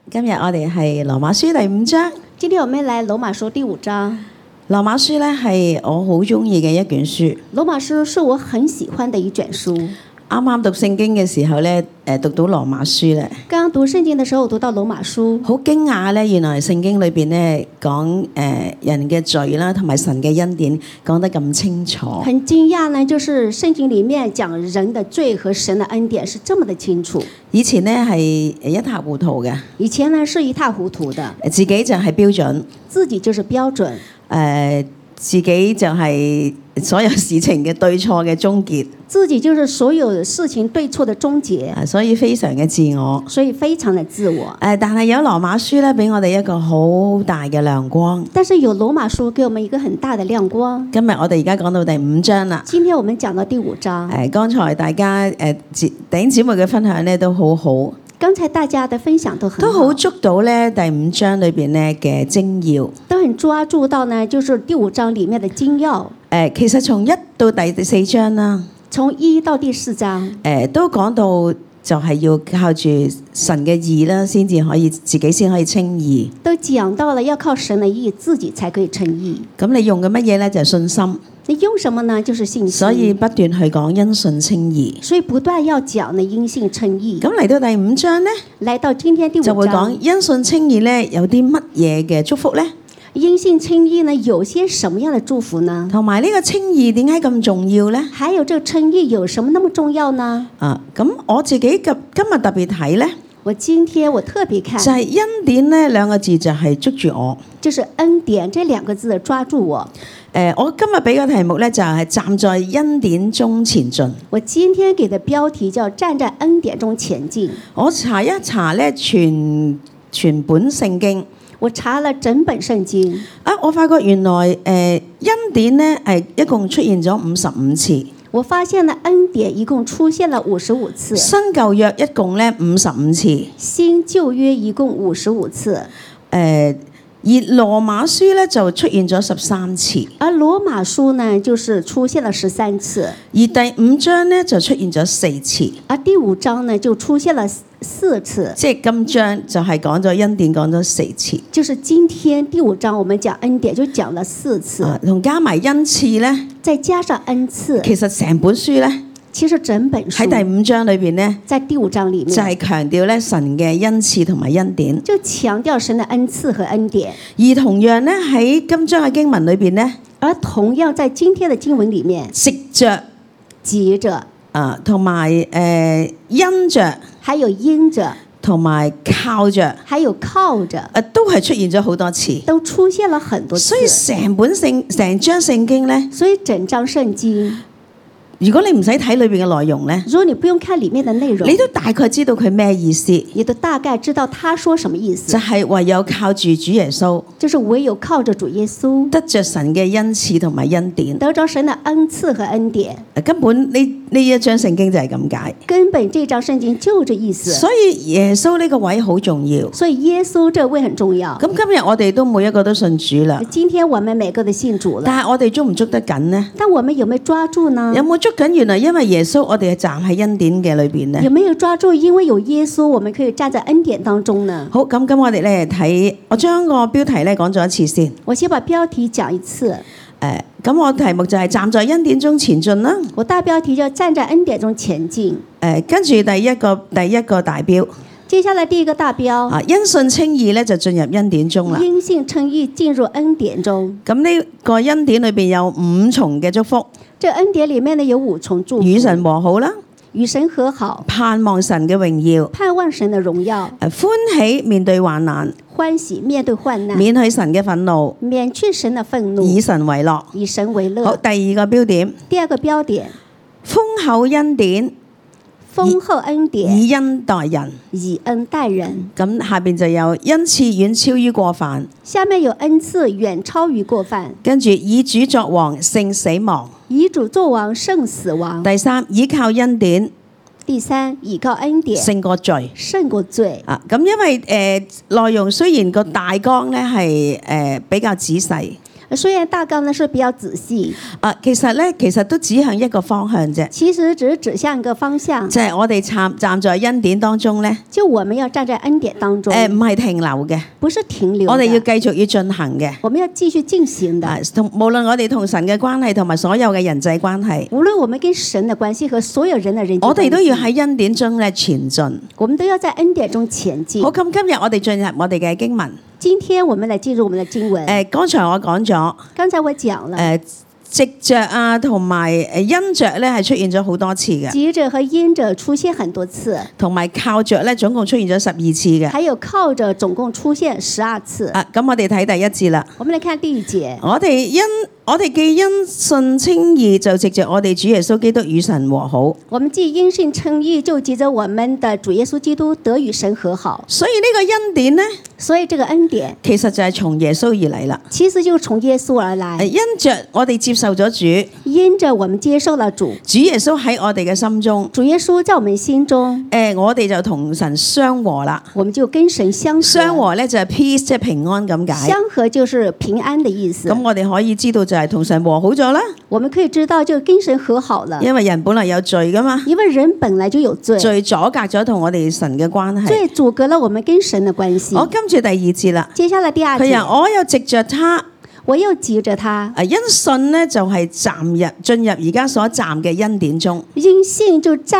今日我哋係羅馬書第5章。 今天我們來羅馬書第5章。 羅馬書咧係我好中意嘅一卷書。 羅馬書是我很喜歡的一卷書。 啱啱讀聖經嘅時候咧，讀到羅馬書咧， 剛剛讀聖經嘅時候讀到羅馬書， 好驚訝咧！原來聖經裏邊咧講人嘅罪啦，同埋神嘅恩典講得咁清楚。 很驚訝呢，就是聖經裡面講人的罪和神的恩典是這麼的清楚。 以前咧係一塌糊塗嘅， 以前呢是一塌糊塗的， 自己就係標準， 自己就是標準， 自己就係所有事情嘅對錯嘅終結， 自己就是所有事情對錯的終結， 所以非常嘅自我， 所以非常的自我。 但係有羅馬書咧，俾我哋一個好大嘅亮光。 但是有羅馬書給我們一個很大的亮光。 今日我哋而家講到第5章啦。 今天我們講到第5章。 剛才大家弟兄姊妹嘅分享咧都好好。 剛才大家的分享都很好， 都好捉到咧第5章裏邊咧嘅精要， 都很抓住到呢，就是第5章裡面的精要。 其實從1到第4章啦， 從1到第4章， 都講到就係要靠住神嘅義啦，先至可以自己先可以稱義。 都講到了要靠神的義，自己才可以稱義。 咁你用嘅乜嘢咧？就係信心。 你用什麼呢？就是信心。 所以不斷去講因信稱義。 所以不斷要講呢因信稱義。 咁嚟到第5章咧， 來到今天第5章就會講因信稱義咧有啲乜嘢嘅祝福咧？ 因信稱義呢有些什麼樣的祝福呢？ 同埋呢個稱義點解咁重要咧？ 還有這個稱義有什麼那麼重要呢？ 咁我自己今日特別睇咧。 我今天我特別看， 就係恩典呢2個字就係捉住我， 就是恩典這2個字抓住我。 我今日俾個題目呢，就係站在恩典中前進。 我今天給的標題叫站在恩典中前進。 我查一查呢全本聖經， 我查了整本聖經。 我發覺原來恩典呢係一共出現咗55次。 我發現了恩典一共出現了55次， 新舊約一共呢55次， 新舊約一共55次， 而羅馬書呢就出現咗13次， 而羅馬書呢就是出現了13次， 而第5章呢就出現咗4次， 而第5章呢就出現了4次， 即係今章就係講咗恩典講咗4次， 就是今天第5章我們講恩典就講了4次， 同加埋恩賜呢， 再加上恩賜， 其實成本書呢。 其實整本書喺第5章裏邊呢， 在第5章裡面就係強調咧神嘅恩賜同埋恩典， 就強調神嘅恩賜和恩典。 而同樣咧喺今章嘅經文裏邊呢， 而同樣在今天的經文裡面， 藉着、 藉着同埋因着， 還有因着， 同埋靠着， 還有靠着， 都係出現咗好多次， 都出現了很多次。 所以成章聖經咧， 所以整章聖經。 如果你唔使睇裏邊嘅內容咧， 如果你不用看裡面的內容， 你都大概知道佢咩意思， 你都大概知道他說什麼意思。 就係唯有靠住主耶穌， 就是唯有靠着主耶穌， 得着神嘅恩賜同埋恩典， 得着神的恩賜和恩典。 根本呢一章聖經就係咁解。 根本這章聖經就這意思。 所以耶穌呢個位好重要。 所以耶穌這位很重要。 咁今日我哋都每一個都信主啦。 今天我們每個都信主了。 但係我哋捉唔捉得緊呢？ 但我們有沒有抓住呢？ 有冇捉緊？原來因為耶穌，我哋係站喺恩典嘅裏邊呢。 有沒有抓住？因為有耶穌，我們可以站在恩典當中呢。 好，咁我哋咧睇，我將個標題咧講咗一次先。 我先把標題講一次。 咁我題目就係站在恩典中前進啦。 我大標題叫站在恩典中前進。 跟住第一個大標。 接下來第一個大標。 因信稱義咧就進入恩典中啦。 因信稱義進入恩典中。 咁呢個恩典裏邊有5重嘅祝福。 這恩典裡面呢有5重祝福。 與神和好啦。 與神和好。 盼望神嘅榮耀。 盼望神的榮耀。 歡喜面對患難。 歡喜面對患難。 免去神嘅憤怒。 免去神的憤怒。 以神為樂。 以神為樂。 好，第二個標點。 第二個標點。 豐厚恩典。 豐厚恩典。 以恩待人。 以恩待人。 咁下邊就有恩賜遠超於過犯。 下面有恩賜遠超於過犯。 跟住以主作王勝死亡。 以主作王勝死亡。 第三，倚靠恩典。 第三，倚靠恩典勝過罪。 勝過罪。 咁因為內容雖然個大綱咧係比較仔細。 雖然大綱呢是比較仔細， 其實都指向一個方向啫， 其實只是指向一個方向， 就係我哋站在恩典當中咧。 就我們要站在恩典當中， 唔係停留嘅， 不是停留的， 我哋要繼續要進行嘅。 我們要繼續進行的。 無論我哋同神嘅關係同埋所有嘅人際關係， 無論我們跟神的關係和所有人的人際關係， 我哋都要喺恩典中咧前進。 我們都要在恩典中前進。 好，咁今日我哋進入我哋嘅經文。 今天我們來進入我們的經文。 剛才我講咗， 剛才我講了。 藉着同埋因着咧係出現咗好多次嘅， 藉着和因着出現很多次， 同埋靠着咧總共出現咗12次嘅， 還有靠着總共出現12次。 咁我哋睇第一節啦。 我們來看第一節。 我哋既因信稱義，就藉着我哋主耶穌基督與神和好。 我們既因信稱義，就藉着我們的主耶穌基督得與神和好。 所以呢個恩典呢， 所以這個恩典其實就係從耶穌而嚟啦。 其實就是從耶穌而來。 因着我哋接受咗主， 因着我們接受了主， 主耶穌喺我哋嘅心中， 主耶穌在我們心中， 我哋就同神相和啦。 我們就跟神相和。 相和咧就係 peace，即係平安咁解。 相和就是平安的意思。 咁我哋可以知道就係同神和好咗啦。 我們可以知道就跟神和好了。 因為人本來有罪噶嘛。 因為人本來就有罪。 罪阻隔咗同我哋神嘅關係。 罪阻隔了我們跟神的關係。 我跟住第二節啦。 接下來第二節。 佢話我又藉着他。 我又藉着他。 因信呢，就係進入而家所站嘅恩典中。 因信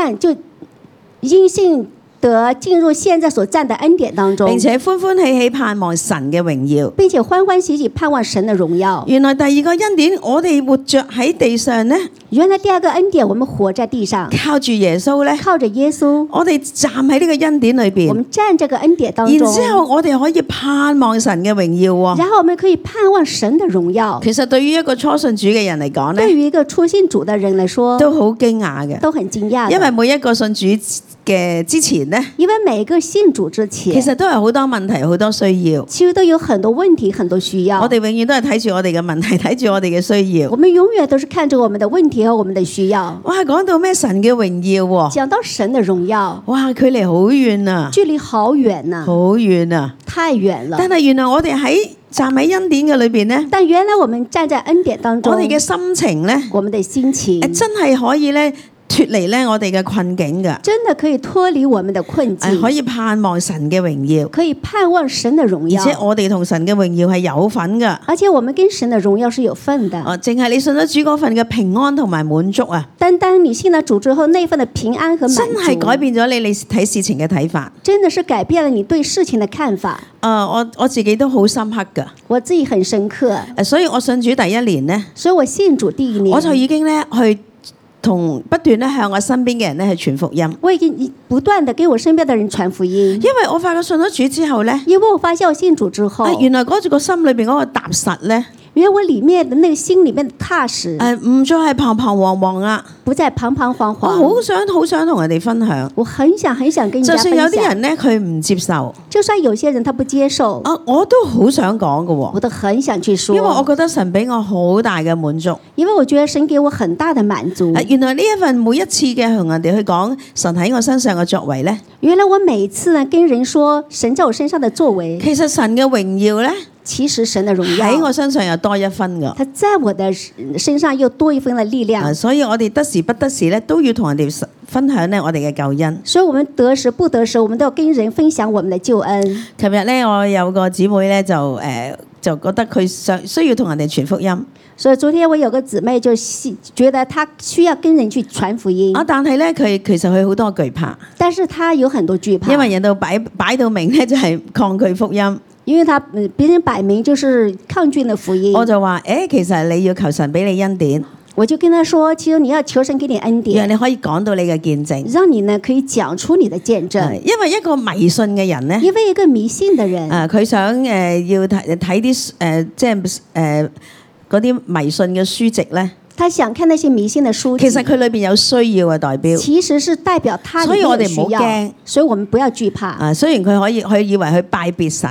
得進入現在所站的恩典當中， 並且歡歡喜喜盼望神嘅榮耀， 並且歡歡喜喜盼望神的榮耀。 原來第二個恩典，我哋活着喺地上呢。 原來第二個恩典，我們活在地上， 靠住耶穌咧， 靠着耶穌， 我哋站喺呢個恩典裏邊， 我們站這個恩典當中， 然之後我哋可以盼望神嘅榮耀喎。 然後我們可以盼望神的榮耀。 其實對於一個初信主嘅人嚟講咧， 對於一個初信主的人來說， 都好驚訝嘅， 都很驚訝。 因為每一個信主嘅之前咧， 因為每個信主之前， 其實都係好多問題，好多需要， 其實都有很多問題，很多需要。 我哋永遠都係睇住我哋嘅問題，睇住我哋嘅需要。 我們永遠都是看着我們的問題和我們的需要。 哇，講到咩神嘅榮耀喎？ 講到神的榮耀， 哇，距離好遠啊！ 距離好遠啊！ 好遠啊！ 太遠了。 但係原來我哋站喺恩典嘅裏邊咧， 但原來我們站在恩典當中， 我哋嘅心情咧， 我們的心情真係可以咧脫離咧我哋嘅困境㗎， 真的可以脫離我們的困境， 可以盼望神嘅榮耀， 可以盼望神的榮耀， 而且我哋同神嘅榮耀係有份㗎， 而且我們跟神的榮耀是有份的。 淨係你信咗主嗰份嘅平安同埋滿足啊！ 單單你信了主之後，那份的平安和滿足， 真係改變咗你睇事情嘅睇法， 真的是改變了你對事情的看法。 我自己都好深刻㗎， 我自己很深刻。 所以我信主第一年呢， 所以我信主第一年， 我就已經咧去不斷咧向我身邊嘅人咧去傳福音。 我已經不斷地給我身邊的人傳福音。 因為我發覺信咗主之後咧， 因為我發現我信主之後， 原來嗰個心裏邊嗰個踏實咧， 原來我裡面的那個心裡面的踏實， 唔再係彷徨惶惶啦， 不再彷徨惶惶。 我好想同人哋分享， 我很想跟人家分享。 就算有啲人咧佢唔接受， 就算有些人他不接受， 我都好想講㗎喎， 我都很想去說， 因為我覺得神俾我好大嘅滿足， 因為我覺得神給我很大的滿足。 原來呢一份每一次嘅同人哋去講神喺我身上嘅作為咧， 原來我每一次呢跟人說神在我身上的作為， 其實神嘅榮耀咧， 其實神的榮耀喺我身上又多一分㗎， 他在我的身上又多一分的力量。 所以我哋得時不得時咧都要同人哋分享咧我哋嘅救恩。 所以我們得時不得時，我們都要跟人分享我們的救恩。 琴日咧我有個姊妹咧就覺得佢需要同人哋傳福音。 所以昨天我有個姊妹就覺得她需要跟人去傳福音。 但係咧佢其實佢好多懼怕。 但是她有很多懼怕。 因為人都擺到明咧就係抗拒福音。 因為別人擺明就是抗拒的福音。 我就話其實你要求神俾你恩典。 我就跟他說，其實你要求神給你恩典， 讓你可以講到你嘅見證， 讓你呢可以講出你的見證。 因為一個迷信嘅人呢， 因為一個迷信的人， 佢想要睇啲即係嗰啲迷信嘅書籍咧。 他想看那些迷信的書籍， 其實佢裏邊有需要嘅代表， 其實是代表他裏面有需要， 所以我哋唔好驚， 所以我們不要懼怕。 雖然佢以為去拜別神。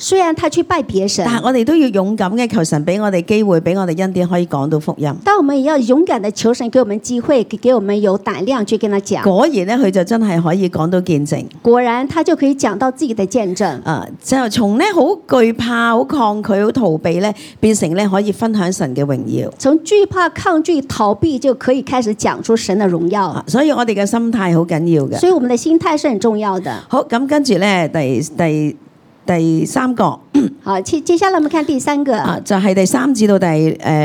雖然他去拜別神， 但係我哋都要勇敢嘅求神俾我哋機會，俾我哋恩典可以講到福音。 但我們也要勇敢的求神給我們機會，給我們有膽量去跟他講。 果然咧，佢就真係可以講到見證。 果然，他就可以講到自己的見證。 就從咧好懼怕、好抗拒、好逃避咧，變成咧可以分享神嘅榮耀。 從懼怕、抗拒、逃避就可以開始講出神的榮耀。 所以我哋嘅心態好緊要嘅。 所以我們的心態是很重要的。 好，咁跟住咧，第三個。 好，接下來我們看第三個， 就係第3至到第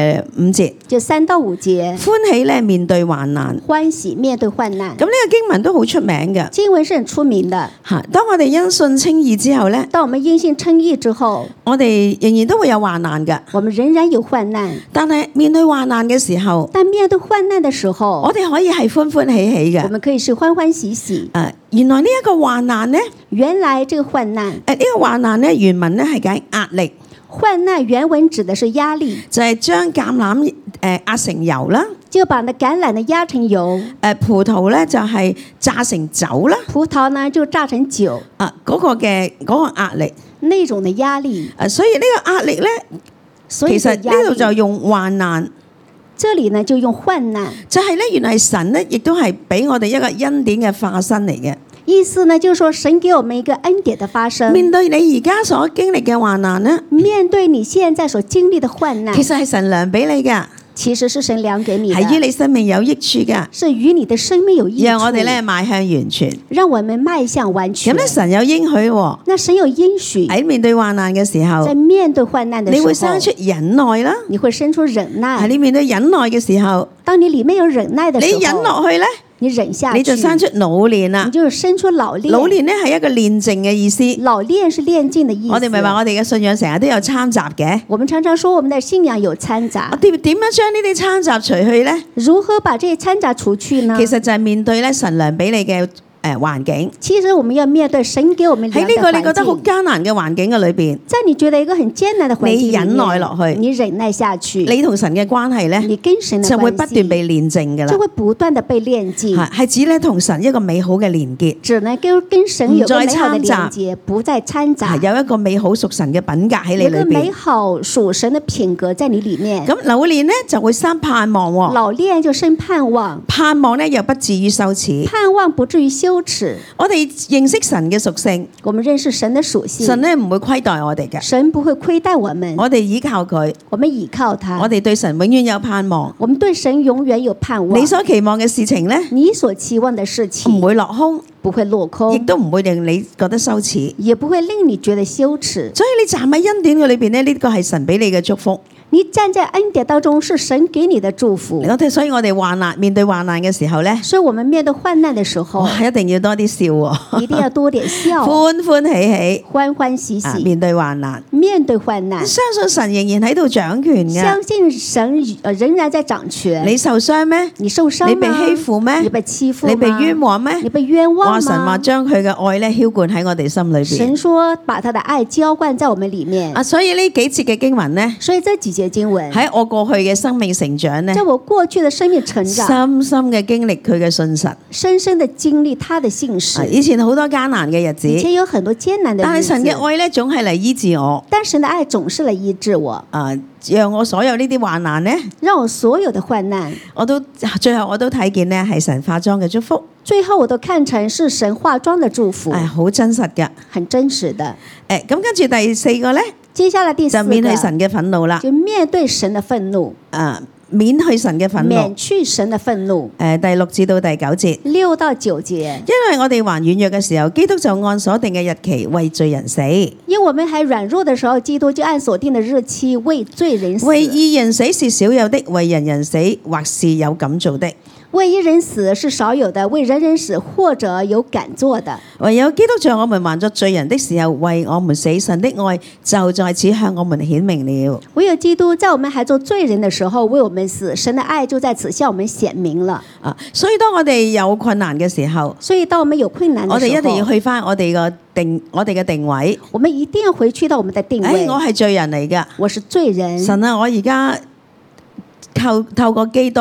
5節， 就3到5節， 歡喜咧面對患難， 歡喜面對患難。 咁呢個經文都好出名嘅， 經文是很出名的。 當我哋因信稱義之後咧， 當我們因信稱義之後， 我哋仍然都會有患難嘅。 我們仍然有患難， 但係面對患難嘅時候， 但面對患難的時候， 我哋可以係歡歡喜喜嘅。 我們可以是歡歡喜喜。 原來呢一個患難咧， 原來這個患難， 呢個患難咧原文咧係解壓力。 患難原文指的是壓力， 就係將橄欖壓成油啦， 就把那橄欖呢壓成油。 葡萄咧就係榨成酒啦， 葡萄呢就榨成酒。 嗰個壓力， 那種的壓力。 所以呢個壓力咧，其實呢度就用患難。 這裡呢就用患難， 就係咧原來神咧亦都係俾我哋一個恩典嘅化身嚟嘅。 意思呢就是說神給我們一個恩典的發生。 面對你而家所經歷嘅患難呢， 面對你現在所經歷的患難， 其實係神量俾你㗎。 其實是神量給你的， 係於你生命有益處㗎， 是與你的生命有益處。 讓我哋咧邁向完全， 讓我們邁向完全。 咁咧神有應許喎， 那神有應許喺面對患難嘅時候， 在面對患難的時候， 你會生出忍耐啦， 你會生出忍耐。 喺你面對忍耐嘅時候， 當你裡面有忍耐的時候， 你忍落去咧， 你忍下去， 你就生出老練啦。 你就生出老練。 老練咧係一個練靜嘅意思。 老練是練靜的意思。 我哋咪話我哋嘅信仰成日都有摻雜嘅。 我們常常說我們的信仰有摻雜。 我哋點樣將呢啲摻雜除去咧？ 如何把這些摻雜除去呢？ 其實就係面對咧神量俾你嘅環境。 其實我們要面對神給我們喺呢個你覺得好艱難嘅環境嘅裏邊， 在你覺得一個很艱難的環境， 你忍耐落去， 你忍耐下去， 你同神嘅關係咧， 你跟神的關係就會不斷被煉淨噶啦， 就會不斷的被煉淨。 係指咧同神一個美好嘅連結， 只能跟神有個美好的連結，不再摻雜， 有一個美好屬神嘅品格喺你裏邊， 有個美好屬神嘅品格在你裡面。 咁老練咧就會生盼望喎， 老練就生盼望， 盼望咧又不至於羞恥， 盼望不至於羞恥。 我哋認識神嘅屬性， 我們認識神的屬性， 神咧唔會虧待我哋嘅， 神不會虧待我們， 我哋依靠佢， 我們倚靠他， 我哋對神永遠有盼望， 我們對神永遠有盼望。 你所期望嘅事情咧， 你所期望的事情唔會落空， 不會落空， 亦都唔會令你覺得羞恥， 也不會令你覺得羞恥。 所以你站喺恩典嘅裏邊咧，呢個係神俾你嘅祝福。 你站在恩典當中，是神給你的祝福。 所以我哋面對患難嘅時候咧， 所以我們面對患難的時候， 一定要多啲笑喎， 一定要多點笑， 歡歡喜喜， 歡歡喜喜。 面對患難， 面對患難， 相信神仍然喺度掌權嘅， 相信神仍然在掌權。 你受傷咩？ 你受傷嗎？ 你被欺負咩？ 你被欺負嗎？ 你被冤枉咩？ 你被冤枉嗎？ 神話將佢嘅愛咧澆灌喺我哋心裏邊。 神說把他的愛澆灌在我們裡面。 所以呢幾節嘅經文咧， 所以這幾節經文喺我過去嘅生命成長咧， 在我過去的生命成長， 深深嘅經歷佢嘅信實， 深深的經歷他的信實。 以前好多艱難嘅日子， 以前有很多艱難的日子， 但係神嘅愛咧總係嚟醫治我。 但神的愛總是嚟醫治我。 讓我所有呢啲患難咧， 讓我所有的患難， 最後我都睇見咧係神化妝嘅祝福。 最後我都看成是神化妝的祝福， 好真實嘅， 很真實的。 咁跟住第4個咧， 接下來第4個就免去神嘅憤怒啦， 就面對神的憤怒。 免去神嘅憤怒， 免去神的憤怒。 第6至到第9節 ，6到9節。 因為我哋還軟弱嘅時候，基督就按所定嘅日期為罪人死。 因為我們還軟弱的時候，基督就按所定的日期為罪人死。 為義人死是少有的，為人人死或是有敢做的。 為一人死是少有的，為人人死或者有敢做的。 唯有基督在我們還作罪人的時候為我們死，神的愛就在此向我們顯明了。 唯有基督在我們還做罪人的時候為我們死，神的愛就在此向我們顯明了。 所以當我哋有困難嘅時候， 所以當我們有困難的時候， 我哋一定要去返我哋嘅定位。 我們一定要回去到我們的定位。 我係罪人嚟㗎， 我是罪人。 神啊，我而家透過基督。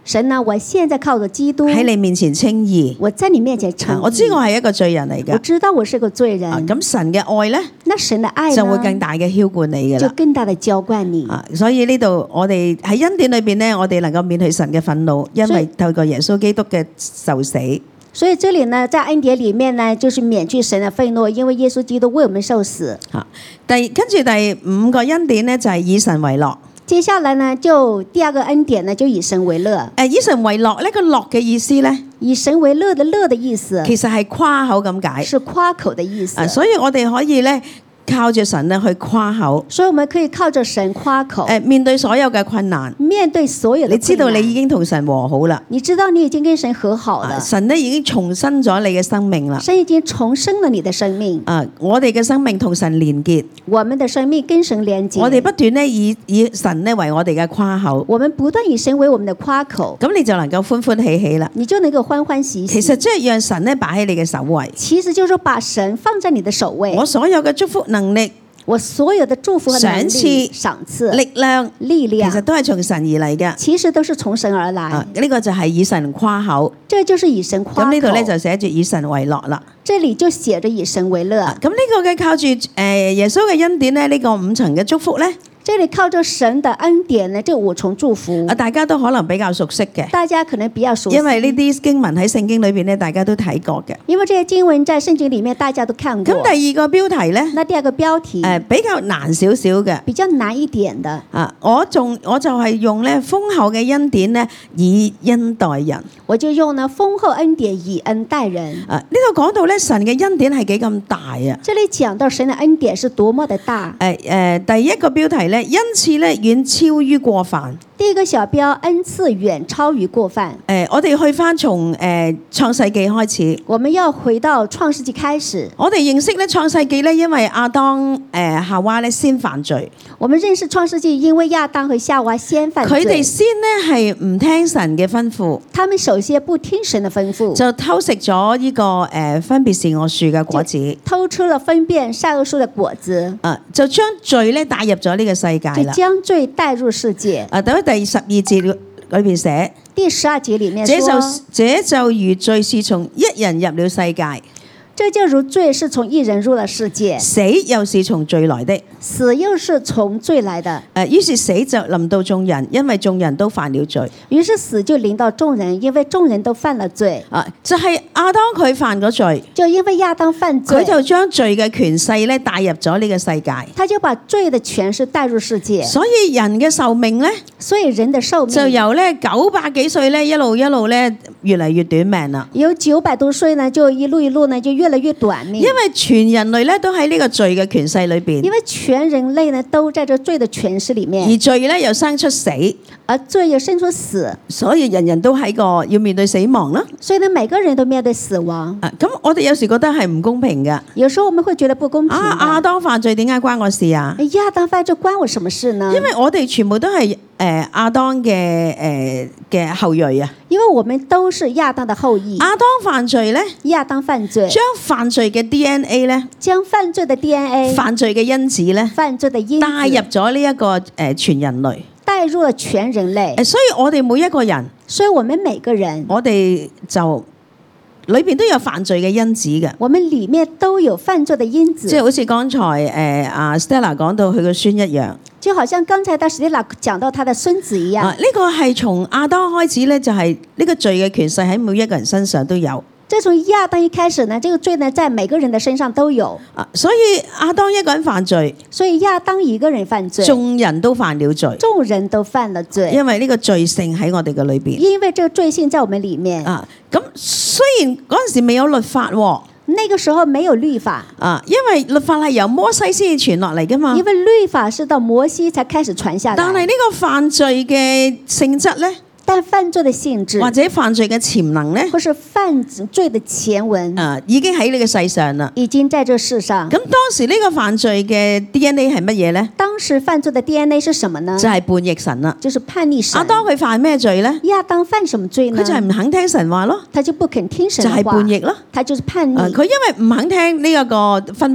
神呢，我現在靠着基督喺你面前稱義。 我在你面前稱義我知我係一個罪人嚟我㗎。 知道我是個罪人。 咁神嘅愛咧那神的愛就會更呢， 大嘅澆灌你㗎就啦。 更大的澆灌你。 所以呢度我哋喺恩典裏邊咧，我哋能夠免去神嘅憤怒，因為透過耶穌基督嘅受死。 所以這裡呢，在恩典裡面呢，就是免去神的憤怒，因為耶穌基督為我們受死。 跟住第五個恩典咧，就係以神為樂。 接下來呢，就第二個恩典呢，就以神為樂。 以神為樂呢個樂嘅意思咧， 以神為樂的樂的意思， 其實係誇口咁解。 是誇口的意思。 所以我哋可以咧靠住神咧去誇口。 所以我們可以靠着神誇口。 面對所有嘅困難， 面對所有的困難， 你知道你已經同神和好啦。 你知道你已經跟神和好了。 神咧已經重生咗你嘅生命啦。 神已經重生了你的生命。 我哋嘅生命同神連結， 我們的生命跟神連結。 我哋不斷咧以神咧為我哋嘅誇口。 我們不斷以神為我們的誇口。 咁你就能夠歡歡喜喜啦。 你就能夠歡歡喜喜。 其實即係讓神咧擺喺你嘅首位。 其實就是把神放在你的首位。 我所有嘅祝福能力， 我所有的祝福和能力、賞賜、力量， 其實都係從神而嚟嘅。 其實都是從神而來。 呢個就係以神誇口。 這就是以神誇口。 咁呢度咧就寫住以神為樂啦。 這裡就寫着以神為樂。 咁呢個嘅靠住耶穌嘅恩典咧，呢個五層嘅祝福咧。 這裡靠着神的恩典呢，這五重祝福， 大家都可能比較熟悉嘅。 大家可能比較熟悉， 因為呢啲經文喺聖經裏邊咧，大家都睇過嘅。 因為這些經文在聖經裡面大家都看過。 咁第二個標題咧？ 那第二個標題比較難少少嘅， 比較難一點的。 我就係用咧豐厚嘅恩典咧，以恩待人。 我就用呢豐厚恩典以恩待人。 呢度講到咧神嘅恩典係幾咁大啊！ 這裡講到神嘅恩典是多麼的大。 第一個標題咧，恩賜咧遠超於過犯。 第一個小標，恩賜遠超於過犯。 我哋去翻從創世紀開始。 我們要回到創世紀開始。 我哋認識咧創世紀咧，因為亞當夏娃咧先犯罪。 我們認識創世紀，因為亞當和夏娃先犯罪。 佢哋先呢係唔聽神嘅吩咐。 他們首先不聽神的吩咐， 就偷食咗呢個分別善惡樹嘅果子。 偷吃了分辨善惡樹的果子。 就將罪咧帶入咗呢個世界啦。 就將罪帶入世界。 第12節裏邊寫， 第12節裡面說， 這就如罪是從一人入了世界。 這就如罪是從一人入了世界， 死又是從罪來的， 死又是從罪來的。 於是死就臨到眾人，因為眾人都犯了罪。 於是死就臨到眾人，因為眾人都犯了罪。 就係亞當佢犯咗罪， 就因為亞當犯罪， 佢就將罪嘅權勢咧帶入咗呢個世界。 他就把罪的權勢帶入世界。 所以人嘅壽命咧， 所以人的壽命就由咧900幾歲咧一路咧越嚟越短命啦。 有900多歲呢，就一路呢就越來越短命。 因為全人類咧都喺呢個罪嘅權勢裏邊。 因為全人類呢都在這罪的權勢裡面。 而罪咧又生出死， 而罪又生出死， 所以人人都喺個要面對死亡啦。 所以呢，每個人都面對死亡。 咁我哋有時覺得係唔公平㗎。 有時候我們會覺得不公平。 亞當犯罪點解關我事啊？ 亞當犯罪關我什麼事呢？ 因為我哋全部都係亞當嘅後裔啊。 因為我們都是亞當的後裔。 亞當犯罪咧， 亞當犯罪， 將犯罪嘅 DNA 咧， 將犯罪的 DNA， 犯罪嘅因子咧， 犯罪的因子帶入咗呢一個全人類， 帶入了全人類。 所以我哋每一個人， 所以我們每個人， 我哋就裏邊都有犯罪嘅因子嘅。 我們裡面都有犯罪的因子。 即係好似剛才阿 Stella 講到佢個孫一樣。 就好像剛才的 Stella 講到他的孫子一樣。 呢個係從亞當開始咧，就係呢個罪嘅權勢喺每一個人身上都有。 這從亞當一開始呢，這個罪呢，在每個人的身上都有。 所以亞當一個人犯罪， 所以亞當一個人犯罪， 眾人都犯了罪， 眾人都犯了罪， 因為呢個罪性喺我哋嘅裏邊。 因為這個罪性在我們裡面。 咁雖然嗰陣時未有律法喎。 那個時候沒有律法因為律法係由摩西先至傳落嚟噶嘛。 因為律法是到摩西才開始傳下來。 但係呢個犯罪嘅性質咧， 但犯罪的性質或者犯罪嘅潛能咧， 或是犯罪的前文已經喺呢個世上啦， 已經在這世上。 咁當時呢個犯罪嘅 DNA 係乜嘢咧？ 當時犯罪的 DNA 是什麼呢？ 就係叛逆神啦， 就是叛逆神。 亞當佢犯咩罪咧？ 亞當犯什麼罪呢？ 佢就係唔肯聽神話咯， 他就不肯聽神話， 就係叛逆咯， 他就是叛逆。 佢因為唔肯聽呢一個吩咐。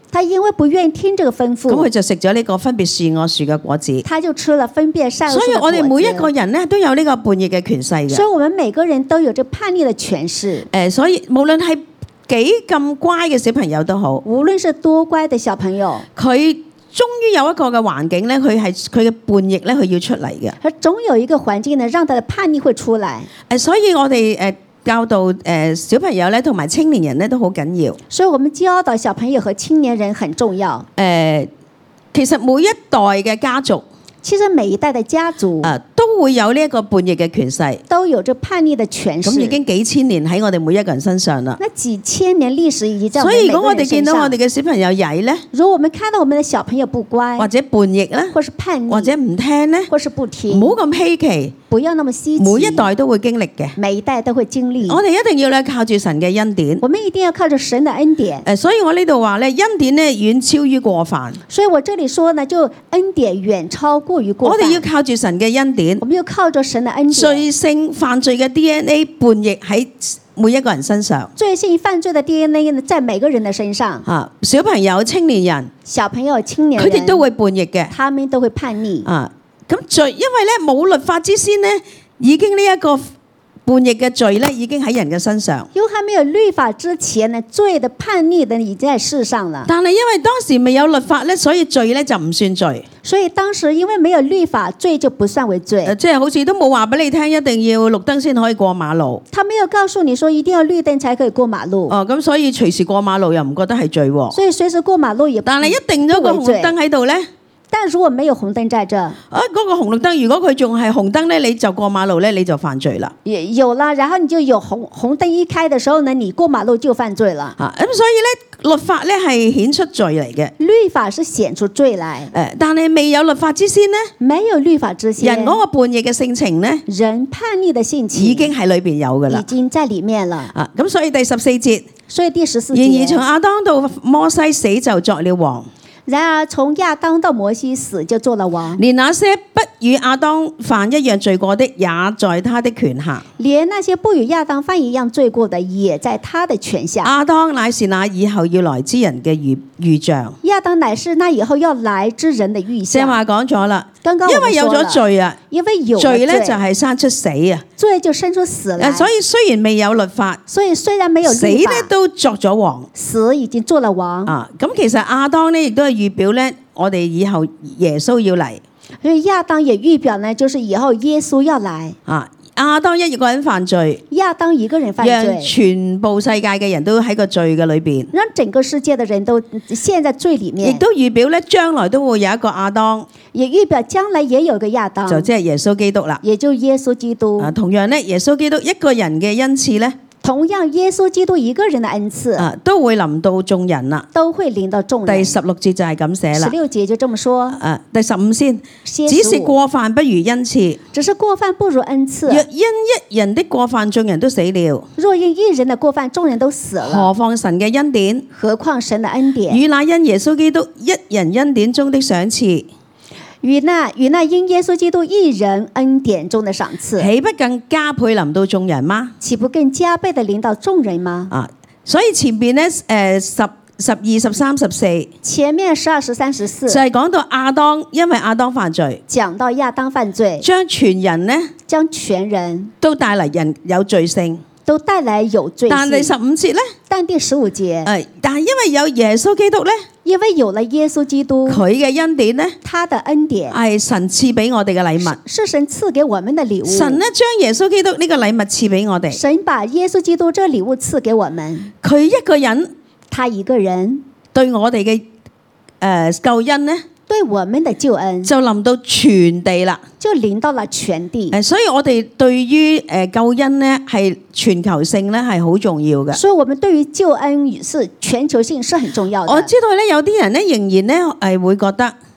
他因為不願意聽這個吩咁佢咐， 就食咗呢個分別善惡樹嘅果子。 他就吃了分辨善惡所以樹的果子。 我哋每一個人咧都有呢個叛逆嘅權勢嘅。 所以我們每個人都有這叛逆的權勢。 所以無論係幾咁乖嘅小朋友都好， 無論是多乖的小朋友， 佢終於有一個嘅環境咧，佢嘅叛逆咧，佢要出嚟嘅。 他總有一個環境呢，讓他的叛逆會出來。 所以我哋教導小朋友咧，同埋青年人咧都好緊要。 所以我們教導小朋友和青年人很重要。 其實每一代嘅家族， 其實每一代的家族都會有呢一個叛逆嘅權勢， 都有這叛逆的權勢。 咁已經幾千年喺我哋每一個人身上啦。 那幾千年歷史已經在我所們每個以如果我哋見人身上。 到我哋嘅小朋友曳咧， 如果我們看到我們的小朋友不乖， 或者叛逆咧， 或是叛逆， 或者唔聽咧， 或是不聽， 唔好咁稀奇， 不要那麼稀奇。 每一代都會經歷嘅。 每一代都會經歷。 我哋一定要咧靠住神嘅恩典。 我們一定要靠着神的恩典。 所以我呢度話咧，恩典咧遠超於過犯。 所以我這裡說呢，就恩典遠超過於過犯。 我哋要靠住神嘅恩典。 我們要靠着神的恩典。 罪性犯罪嘅 DNA 叛逆喺每一個人身上。 罪性犯罪的 DNA 呢，在每個人的身上。 小朋友、青年人， 小朋友、青年人， 佢哋都會叛逆嘅。 他們都會叛逆。 咁罪，因為咧冇律法之先咧，已經呢一個叛逆嘅罪咧，已經喺人嘅身上。 因為還沒有律法之前呢，罪的叛逆的已經在世上了。 但係因為當時未有律法咧，所以罪咧就唔算罪。 所以當時因為沒有律法，罪就不算為罪。 即係好似都冇話俾你聽，一定要綠燈先可以過馬路。 他沒有告訴你說一定要綠燈才可以過馬路。 咁所以隨時過馬路又唔覺得係罪喎。 所以隨時過馬路也不。 但係一定咗個紅燈喺度咧。 但如果沒有紅燈在這， 嗰個紅綠燈如果佢仲係紅燈咧，你就過馬路咧，你就犯罪啦。 也有了，然後你就有紅燈一開的時候呢，你過馬路就犯罪了。 咁所以咧，律法咧係顯出罪嚟嘅。 律法是顯出罪來。 但係未有律法之先呢， 沒有律法之先， 人嗰個叛逆嘅性情呢， 人叛逆的性情已經喺裏邊有噶啦， 已經在裡面了。 咁所以第14節， 所以第14節， 然而從亞當到摩西死就作了王。 然而從亞當到摩西死就做了王， 連那些不與亞當犯一樣罪過的，也在他的權下。 連那些不與亞當犯一樣罪過的，也在他的權下。 亞當乃是那以後要來之人嘅預像。 亞當乃是那以後要來之人的預像。 正話講咗啦， 剛剛因為有咗罪啊， 因為有罪咧就係生出死啊， 罪就生出死來。 所以雖然未有律法， 所以雖然沒有律法， 死咧都作咗王， 死已經做了王。 咁其實亞當呢亦都係預表咧，我哋以後耶穌要嚟。 所以亞當也預表呢，就是以後耶穌要來。 亞當一個人犯罪， 亞當一個人犯罪， 讓全部世界嘅人都喺個罪嘅裏邊， 讓整個世界的人都陷在罪裡面。 亦都預表咧，將來都會有一個亞當， 也預表將來也有個亞當， 就即係耶穌基督啦。 也就耶穌基督。 同樣咧，耶穌基督一個人嘅恩賜咧， 同樣耶穌基督一個人的恩賜， 都會臨到眾人啦。 都會臨到眾人。 第16節就係咁寫啦。 16節就這麼說。 第15先，只是過犯不如恩賜。 只是過犯不如恩賜。 若因一人的過犯，眾人都死了。 若因一人的過犯，眾人都死了。 何況神嘅恩典？ 何況神的恩典？ 與那因耶穌基督一人恩典中的賞賜。 與那因耶穌基督一人恩典中的賞賜， 豈不更加倍臨到眾人嗎？ 豈不更加倍的臨到眾人嗎？ 所以前邊咧12、13、14， 前面12、13、14 就係講到亞當，因為亞當犯罪， 講到亞當犯罪， 將全人咧都帶嚟人有罪性。 都帶來有罪性。 但第15節咧， 但第15節， 但係因為有耶穌基督咧， 因為有了耶穌基督， 佢嘅恩典咧， 他的恩典係神賜俾我哋嘅禮物， 是神賜給我們的禮物。 神咧將耶穌基督呢個禮物賜俾我哋， 神把耶穌基督這個禮物賜給我們。 佢一個人， 他一個人對我哋嘅救恩咧， 對我們的救恩就臨到全地啦， 就臨到了全地。 所以我哋對於救恩咧係全球性咧係好重要嘅。 所以我們對於救恩是全球性是很重要的。 我知道咧有啲人咧仍然咧係會覺得，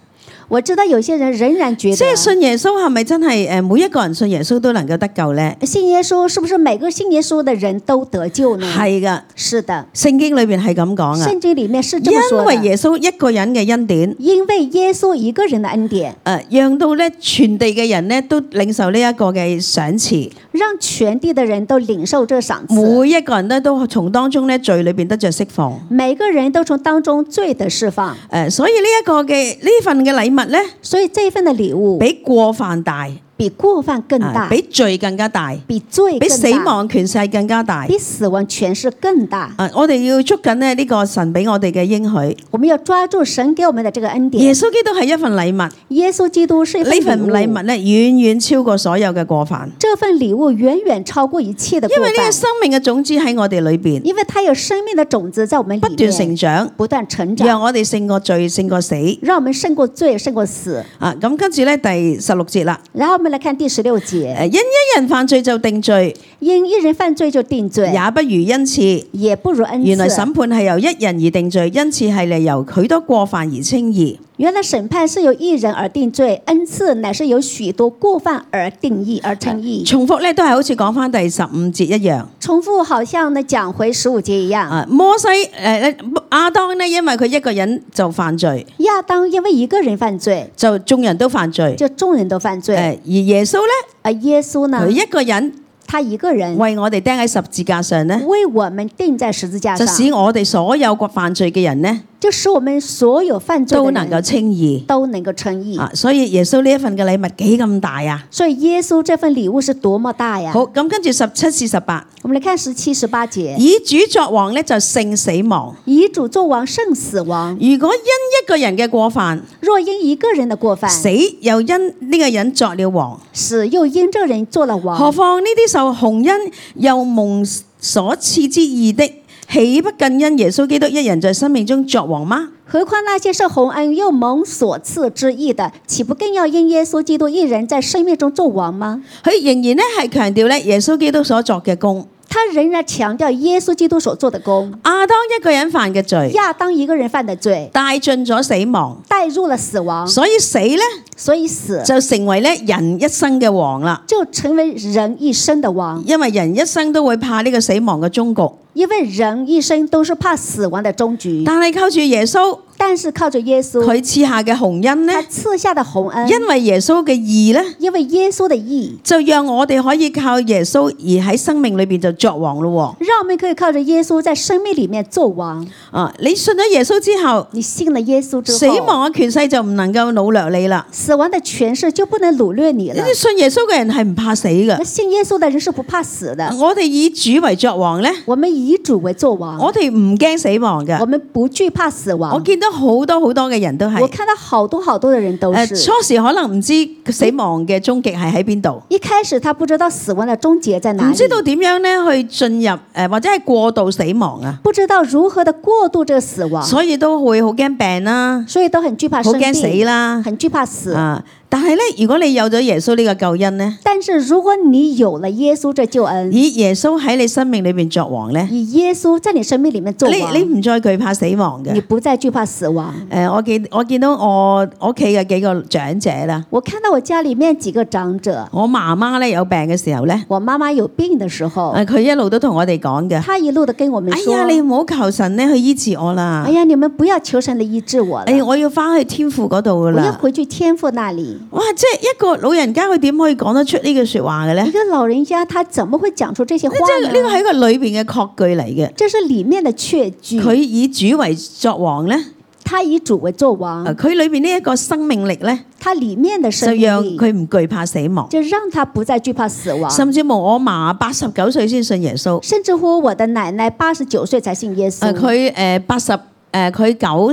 我知道有些人仍然覺即係得信耶穌係咪真係每一個人信耶穌都能夠得救呢？ 信耶穌是不是每個信耶穌的人都得救呢？ 係噶， 是的， 聖經裏邊係咁講啊。 聖經裡面是這麼因說的。 為耶穌一個人嘅恩典， 因為耶穌一個人的恩典， 讓到咧全地嘅人咧都領受呢一個嘅賞賜， 讓全地的人都領受這賞賜。 每一個人咧都從當中咧罪裏邊得着釋放。 每個人都從當中罪得釋放。 所以呢一個嘅呢份嘅禮物咧， 所以這一份的禮物比過犯大， 比過犯更大， 比罪更加大， 比罪更大， 比死亡權勢更加大， 比死亡權勢更大。 我哋要捉緊咧呢個神俾我哋嘅應許。 我們要抓住神給我們的這個恩典。 耶穌基督係一份禮物， 耶穌基督是一份呢份禮物咧遠遠超過所有嘅過犯。 這份禮物遠遠超過一切的過犯。 因為呢個生命嘅種子喺我哋裏邊， 因為它有生命的種子在我們裡面不斷成長， 不斷成長， 讓我哋勝過罪，勝過死。 讓我們勝過罪，勝過死。 咁跟住咧第16節啦。 然後我們來看第16節。 因一人犯罪就定罪， 因一人犯罪就定罪， 也不如恩賜， 也不如恩賜。 原來審判係由一人而定罪，恩賜係嚟由許多過犯而稱義。 原來審判是由一人而定罪，恩賜乃是由許多過犯而定義而稱義。 重複咧都係好似講翻第15節一樣。 重複好像呢講回15節一樣。 摩西亞當呢，因為佢一個人就犯罪， 亞當因為一個人犯罪， 就眾人都犯罪， 就眾人都犯罪。 而耶穌咧， 耶穌呢， 佢一個人， 他一個人為我哋釘喺十字架上呢， 為我們釘在十字架上， 就使我哋所有個犯罪嘅人呢， 就使我們所有犯罪的人都能夠稱義， 都能夠稱義。 所以耶穌呢一份嘅禮物幾咁大啊！ 所以耶穌這份禮物是多麼大呀！ 好，咁跟住17至18， 我們來看17、18節。 以主作王咧就勝死亡， 以主作王勝死亡。 如果因一個人嘅過犯， 若因一個人的過犯， 死又因呢個人作了王， 死又因這人做了王， 何況呢啲受洪恩又蒙所賜之義的，豈不更因耶穌基督一人在生命中作王嗎？ 何況那些受洪恩又蒙所賜之義的，豈不更要因耶穌基督一人在生命中作王嗎？ 佢仍然咧係強調咧耶穌基督所作嘅功。 他仍然強調耶穌基督所做的功。 亞當一個人犯嘅罪， 亞當一個人犯的罪， 帶進咗死亡， 帶入了死亡， 所以死咧， 所以死就成為咧人一生嘅王啦。 就成為人一生的王， 因為人一生都會怕呢個死亡嘅終局， 因為人一生都是怕死亡的終局。 但係靠住耶穌， 但是靠着耶穌， 佢賜下嘅洪恩呢， 他賜下的洪恩， 因為耶穌嘅義呢， 因為耶穌的義， 就讓我哋可以靠耶穌而喺生命裏邊就作王咯。 讓我們可以靠着耶穌在生命裏面做王。 你信咗耶穌之後， 你信了耶穌之後， 死亡嘅權勢就唔能夠擄掠你啦。 死亡的權勢就不能擄掠你了。 信耶穌嘅人係唔怕死嘅。 那信耶穌的人是不怕死的。 我哋以主為作王呢， 我們以主為作王， 我哋唔驚死亡嘅。 我們不懼怕死亡。 我見到好多嘅人都係， 我看到好多的人都是。 初時可能唔知死亡嘅終極係喺邊度。 一開始他不知道死亡的終結在哪裡， 唔知道點樣咧去進入或者係過度死亡啊。 不知道如何的過度這個死亡， 所以都會好驚病啦， 所以都很懼怕生病， 好驚死啦， 很懼怕死。 但係咧，如果你有咗耶穌呢個救恩咧， 但是如果你有了耶穌這救恩， 以耶穌喺你生命裏邊作王咧， 以耶穌在你生命裏面作王， 你唔再懼怕死亡嘅， 你不再懼怕死亡。 我見到我屋企嘅幾個長者啦， 我看到我家裏面幾個長者， 我媽媽咧有病嘅時候咧， 我媽媽有病的時候， 佢一路都同我哋講嘅， 她一路都跟我們說， 哎呀，你唔好求神咧去醫治我啦， 哎呀，你們不要求神嚟醫治我了， 我要翻去天父嗰度噶啦， 我要回去天父那裡。 哇，即係一個老人家佢點可以講得出呢句說話嘅咧？ 一個老人家他怎麼會講出這些話呢？ 即係呢個係一個裏邊嘅確據嚟嘅。 這是裡面的確據。 佢以主為作王咧， 他以主為作王。 佢裏邊呢一個生命力咧， 他裡面的生就讓命力佢唔懼怕死亡， 就讓他不再懼怕死亡。 甚至乎我嫲89歲先信耶穌， 甚至乎我的奶奶89歲才信耶穌。 佢佢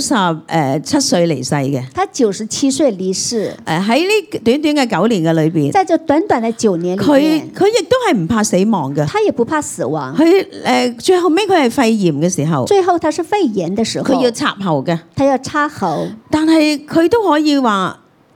97歲離世嘅。 他97歲離世。 喺呢短短嘅9年嘅裏邊， 在這短短的9年裡面， 佢亦都係唔怕死亡嘅。 他也不怕死亡。 佢最後尾佢係肺炎嘅時候， 最後他是肺炎的時候， 佢要插喉嘅， 他要插喉， 但係佢都可以話。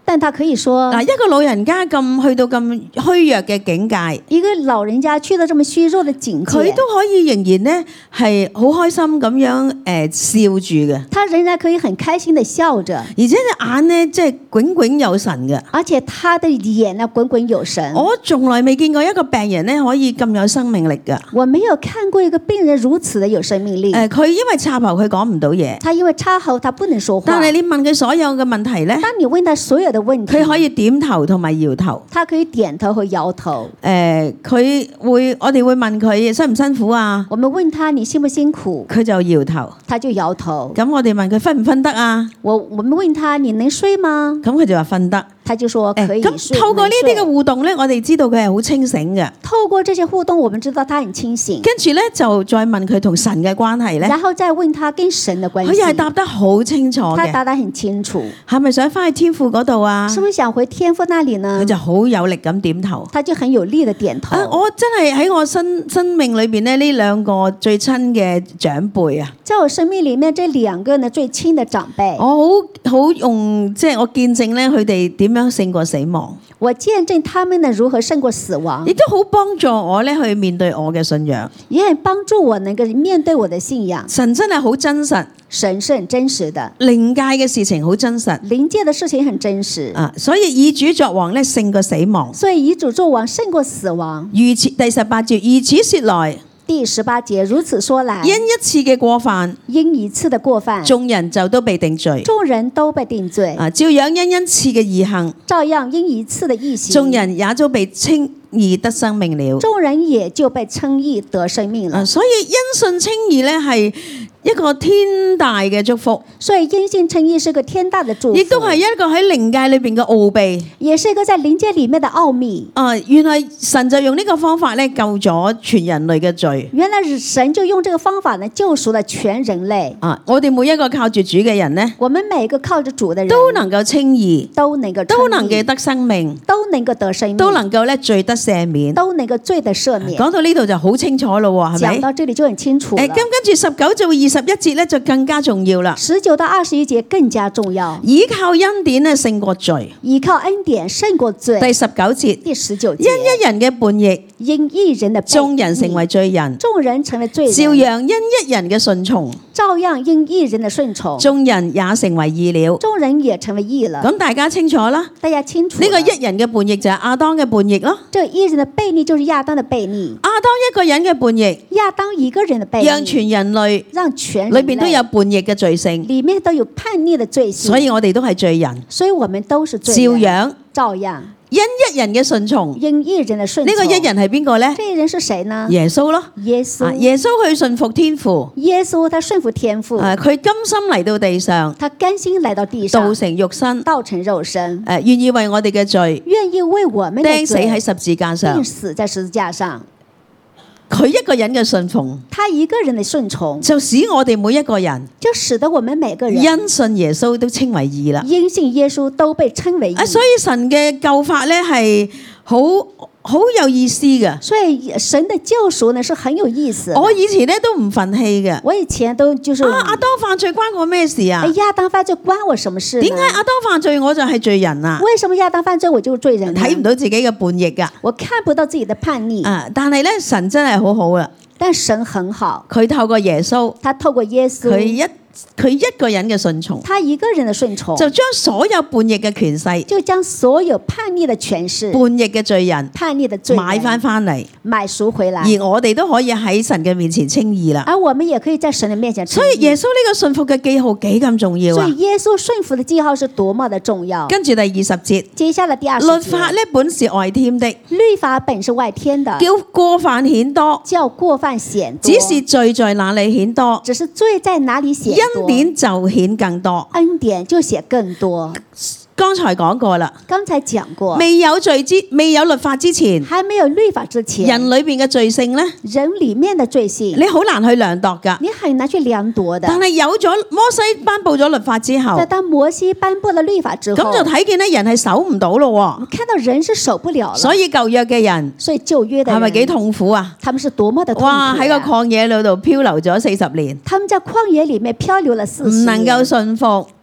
但他可以說， 嗱，一個老人家去到咁虛弱嘅境界， 一個老人家去到這麼虛弱的境界， 佢都可以仍然咧係好開心咁樣笑住嘅， 他仍然可以很開心的笑着， 而且隻眼咧即係炯炯有神嘅。 而且他的眼呢滾滾有神。 我從來未見過一個病人咧可以咁有生命力嘅。 我沒有看過一個病人如此的有生命力。 佢因為插喉佢講唔到嘢， 他因為插喉他不能說話。 但係你問佢所有嘅問題咧， 當你問他所有的問題， 佢可以點頭同埋搖頭。 他可以點頭和搖頭。 我哋會問佢辛唔辛苦啊？ 我們問他你辛不辛苦？ 佢就搖頭。 他就搖頭。 咁我哋問佢瞓唔瞓得啊？ 我們問他你能睡嗎？ 咁佢就話瞓得。 他就說可以睡。 咁透過呢啲嘅互動咧，我哋知道佢係好清醒嘅。 透過這些互動，我們知道他很清醒。 跟住咧就再問佢同神嘅關係咧， 然後再問他跟神的關係。 佢又係答得好清楚嘅。 他答得很清楚。 係咪想翻去天父嗰度啊？ 是不是想回天父那裡呢？ 佢就好有力咁點頭。 他就很有力的點頭。 我真係喺我生命裏邊咧，呢兩個最親嘅長輩啊， 在我生命裡面，這兩個呢最親的長輩， 我好用即係我見證咧，佢哋點樣勝過死亡。 我見證他們呢如何勝過死亡， 亦都好幫助我咧去面對我嘅信仰， 也很幫助我能夠面對我的信仰。 神真係好真實， 神是很真實的， 靈界嘅事情好真實， 靈界的事情很真實啊，所以以主作王咧勝過死亡。 所以以主作王勝過死亡。 如此第18節，如此說來。 第18節如此說來， 因一次嘅過犯， 因一次的過犯， 眾人就都被定罪。 眾人都被定罪。 照樣因一次嘅義行， 照樣因一次的義行， 眾人也都被稱義得生命了。 眾人也就被稱義得生命了。 所以因信稱義咧係一個天大嘅祝福， 所以因信稱義是個天大的祝福， 亦都係一個喺靈界裏邊嘅奧秘， 也是一個在靈界裡面的奧秘。 原來神就用呢個方法咧救咗全人類嘅罪。 原來神就用這個方法呢救贖了全人類。 我哋每一個靠住主嘅人呢， 我們每個靠着主的人都能夠稱義， 都能夠得生命， 都能夠得生命， 都能夠咧罪得赦免， 都能夠罪得赦免。 講到呢度就好清楚咯，係咪？ 講到這裡就很清楚了。 跟住19到21節咧就更加重要啦。 19到21節更加重要。 倚靠恩典咧勝過罪， 倚靠恩典勝過罪。 第19節， 第19節， 因一人嘅叛逆， 因一人的眾人成為罪人， 眾人成為罪人， 照樣因一人嘅順從， 照樣因一人的順從， 眾人也成為義了。 眾人也成為義了。 咁大家清楚啦， 大家清楚。 呢個一人嘅叛逆就係亞當嘅叛逆咯。 這一人的悖逆就是亞當的悖逆。 亞當一個人嘅叛逆， 亞當一個人的悖逆， 讓全人類裏邊都有叛逆嘅罪性， 裡面都有叛逆的罪性。 所以我哋都係罪人。 所以我們都是罪人。照樣。 因一人嘅順從， 因一人的順從。 呢個一人係邊個呢？ 這一人是誰呢？ 耶穌咯。 耶穌。 耶穌去順服天父。 耶穌他順服天父。 佢甘心嚟到地上。 他甘心來到地上。 道成肉身。 道成肉身。 願意為我哋嘅罪。 願意為我們的罪。 釘死喺十字架上。 釘死在十字架上。 佢一個人嘅順從， 他一個人的順從， 就使我哋每一個人， 就使得我們每個人因信耶穌都稱為義啦。 因信耶穌都被稱為義。 所以神嘅救法咧係好有意思嘅。 所以神的救贖呢是很有意思。 我以前咧都唔忿氣嘅。 我以前都就是亞當犯罪關我咩事啊？ 亞當犯罪關我什麼事呢？ 點解亞當犯罪我就係罪人啊？ 為什麼亞當犯罪我就罪人呢？ 睇唔到自己嘅叛逆噶。 我看不到自己的叛逆。 但係咧神真係好好啦。 但神很好， 佢透過耶穌， 他透過耶穌， 佢一個人嘅順從， 他一個人的順從， 就將所有叛逆嘅權勢， 就將所有叛逆的權勢， 叛逆嘅罪人， 叛逆的罪人買翻嚟， 買贖回來， 而我哋都可以喺神嘅面前稱義啦。 而我們也可以在神的面前稱義。 所以耶穌呢個順服嘅記號幾咁重要啊！ 所以耶穌順服的記號是多麼的重要。 跟住第20節， 接下來第20節， 律法呢本是外添的， 律法本是外添的， 叫過犯顯多， 叫過犯顯多， 只是罪在哪裏顯多， 只是罪在哪裏顯多， 恩典就顯更多， 恩典就顯更多。 剛才講過啦， 剛才講過， 未有律法之前， 還沒有律法之前， 人裏邊嘅罪性呢， 人裡面的罪性， 你好難去量度噶， 你很難去量度的。 但係有咗摩西頒布咗律法之後， 當摩西頒布了律法之後， 咁就睇見咧人係守唔到咯。 看到人是守不了了， 所以舊約嘅人， 所以舊約的人係咪幾痛苦啊？ 他們是多麼的痛苦啊！ 哇！喺個曠野裏度漂流咗40年， 他們在曠野裡面漂流了40年， 唔能夠順服。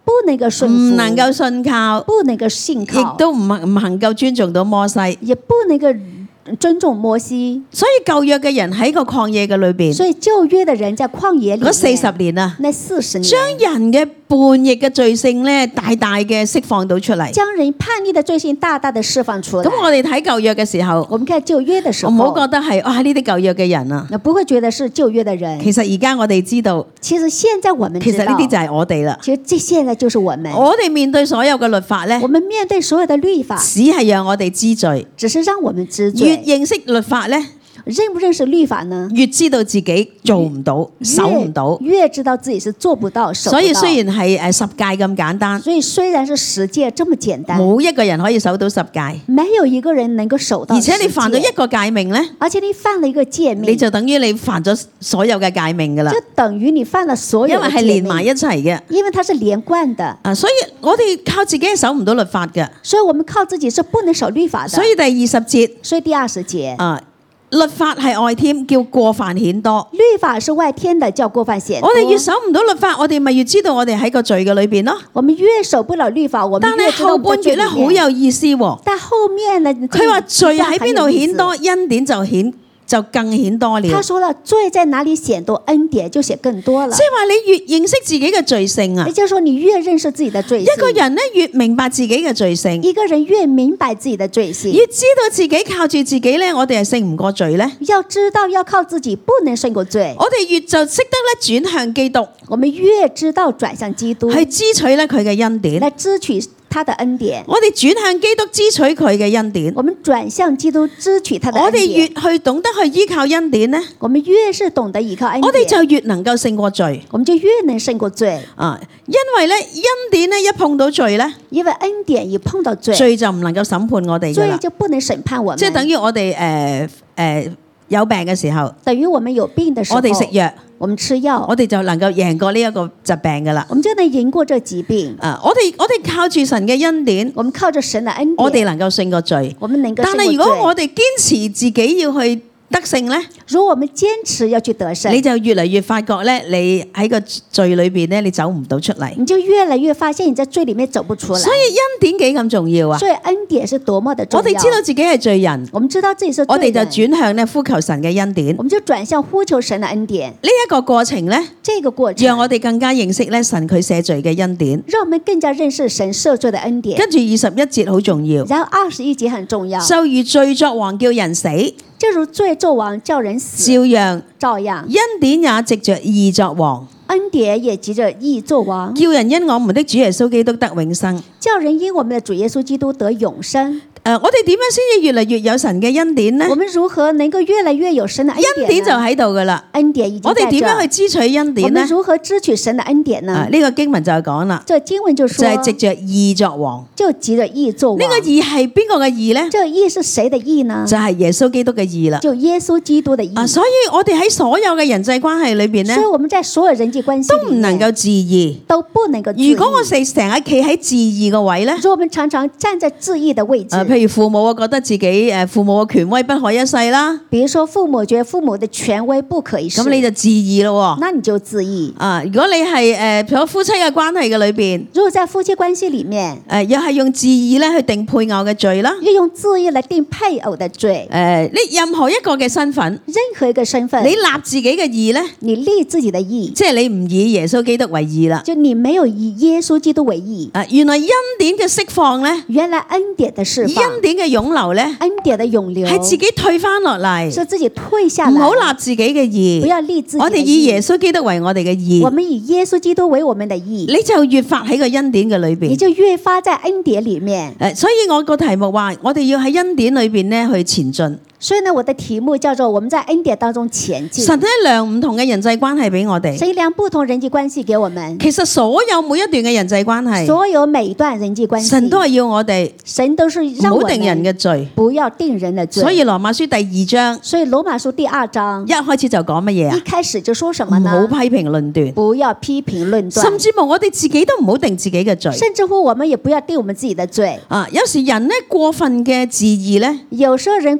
不能夠順唔服， 能夠信靠， 不能夠信亦靠， 都唔能夠尊重到摩西。 也不能夠尊重摩西。 所以舊約嘅人喺個曠野嘅裏邊， 所以舊約的人在曠野裏面， 嗰40年啊， 那40年， 將人嘅叛逆嘅罪性咧，大大嘅釋放到出嚟。 將人叛逆的罪性大大的釋放出來。 咁我哋睇舊約嘅時候， 我們看舊約的時唔好候， 覺得係哇呢啲舊約嘅人啊。 那不會覺得是舊約的人。 其實而家我哋知道， 其實現在我們知道， 其實呢啲就係我哋啦。 其實這現在就是我們。 我哋面對所有嘅律法咧我，們面對所有的律法， 只係讓我哋知罪。 只是讓我們知越罪。 認識律法咧， 認不認識律法呢？ 越知道自己做唔到、守唔到。 越知道自己是做不到、守不到。 所以雖然係10誡咁簡單， 所以雖然是10誡這麼簡單， 冇一個人可以守到10誡， 沒有一個人能夠守到10誡。 而且你犯咗一個誡命咧， 而且你犯了一個誡命， 你就等於你犯咗所有嘅誡命噶啦就，等於你犯了所有因為的誡命， 係連埋一齊嘅。 因為它是連貫的， 啊，所以我哋靠自己係守唔到律法嘅。 所以我們靠自己是不能守律法的。 所以第20節所以第20節， 啊，律法係外添，叫過犯顯多。 律法是外添的，叫過犯顯多。 我哋越守唔到律法，我哋咪越知道我哋喺個罪嘅裏邊咯。 我們越守不了律法，我們但係越知道後半月咧我們在罪裏面好有意思喎， 但後面呢？ 佢話罪喺邊度顯多， 這一段很有意思？ 恩典就更顯多了。 他說了，罪在哪裡顯多，恩典就顯更多了即。係話你越認識自己嘅罪性啊也，就是說，你越認識自己的罪性， 一個人咧越明白自己嘅罪性， 一個人越明白自己的罪性， 越知道自己靠住自己咧，我哋係勝唔過罪咧。 要知道要靠自己，不能勝過罪。 我哋越就識得咧轉向基督， 我們越知道轉向基督， 去支取咧佢嘅恩典。 來支取他的恩典。 我哋轉向基督支取佢嘅恩典， 我們轉向基督支取他的我恩哋越典。 去懂得去依靠恩典咧， 我們越是懂得依靠恩典， 我哋就越能夠勝過罪我們就越能勝過罪。 啊！因為咧恩典咧一碰到罪咧， 因為恩典一碰到罪， 罪就唔能夠審判我哋噶罪啦。 就不能審判我們。 即係等於我哋有病嘅時候， 等於我們有病的時候， 我哋食藥， 我們吃藥， 我哋就能夠贏過呢一個疾病噶啦。 我們就能贏過這疾病。 啊！我哋靠住神嘅恩典， 我們靠着神的恩典， 我哋能夠勝過罪。 我們能夠勝但過罪。 係如果我哋堅持自己要去得勝咧， 如果我們堅持要去得勝， 你就越嚟越發覺咧，你喺個罪裏邊咧，你走唔到出嚟。 你就越來越發現你在罪裡面走不出來。 所以恩典幾咁重要啊！ 所以恩典是多麼的重要。 我哋知道自己係罪人， 我們知道自己是罪人， 我哋就轉向咧呼求神嘅恩典。 我們就轉向呼求神的恩典。 呢一個過程咧， 這個過程， 讓我哋更加認識咧神佢赦罪嘅恩典。 讓我們更加認識神赦罪的恩典。 跟住21節好重要， 然後21節很重要， 就如罪作王叫人死， 就如罪作王叫人死， 照樣照樣恩典也藉着義作王， 恩典也藉着義作王， 叫人因我們的主耶穌基督得永生。 叫人因我們的主耶穌基督得永生。 我哋點樣先至越嚟越有神嘅恩典呢？ 我們如何能夠越來越有神的恩典呢？ 恩典就喺度噶啦， 恩典已經在這。 我哋點樣去支取恩我典呢們？如何支取神的恩典呢？ 呢個經文就講啦， 這經文就就說， 係藉着義作王。 就藉着義作王。 呢個義係邊個嘅義呢？ 這義是誰的義呢？ 就係耶穌基督嘅義啦。 就耶穌基督的義。 所以我哋喺所有嘅人際關係裏邊呢所以，我們在所有人際關係都唔裡面能夠自義。 都不能夠自義。 如果我哋成日企喺自義嘅位呢， 如果我們常常站在自義的位置， 譬如父母，我覺得自己父母嘅權威不可一世啦， 比如說父母覺得父母的權威不可一世， 咁你就自義咯。 那你就自義。 如果你係喺夫妻嘅關係嘅裏邊， 如果在夫妻關係裡面， 又係用自義咧去定配偶嘅罪啦， 又用自義來定配偶的罪， 你任何一個嘅身份， 任何一個身份， 你立自己嘅義咧， 你立自己的義， 即係你唔以耶穌基督為義啦。 就你沒有以耶穌基督為義。 原來恩典嘅釋放咧， 原來恩典的釋放， 恩典嘅湧流咧， 恩典的湧流係自己退翻落嚟， 是自己退下來， 唔好立自己嘅義， 不要立自己的義。 我哋以耶穌基督為我哋嘅義， 我們以耶穌基督為我們的義， 你就越發喺個恩典嘅裏邊， 你就越發在恩典裡面。 所以我個題目話，我哋要喺恩典裏邊咧去前進。 所以呢，我的題目叫做我們在恩典當中前進。 神咧量唔同嘅人際關係俾我哋， 神量不同人際關係給我們。 其實所有每一段嘅人際關係， 所有每一段人際關係， 神都係要我哋神都是唔讓我好定人嘅罪。 不要定人的罪。 所以羅馬書第2章所以羅馬書第2章一開始就講乜嘢一啊？ 開始就說什麼唔好呢？ 批評論斷， 不要批評論斷， 甚至乎我哋自己都唔好定自己嘅罪。 甚至乎我們也不要定我們自己的罪。 有時人咧過分嘅自義咧， 有時候人過分的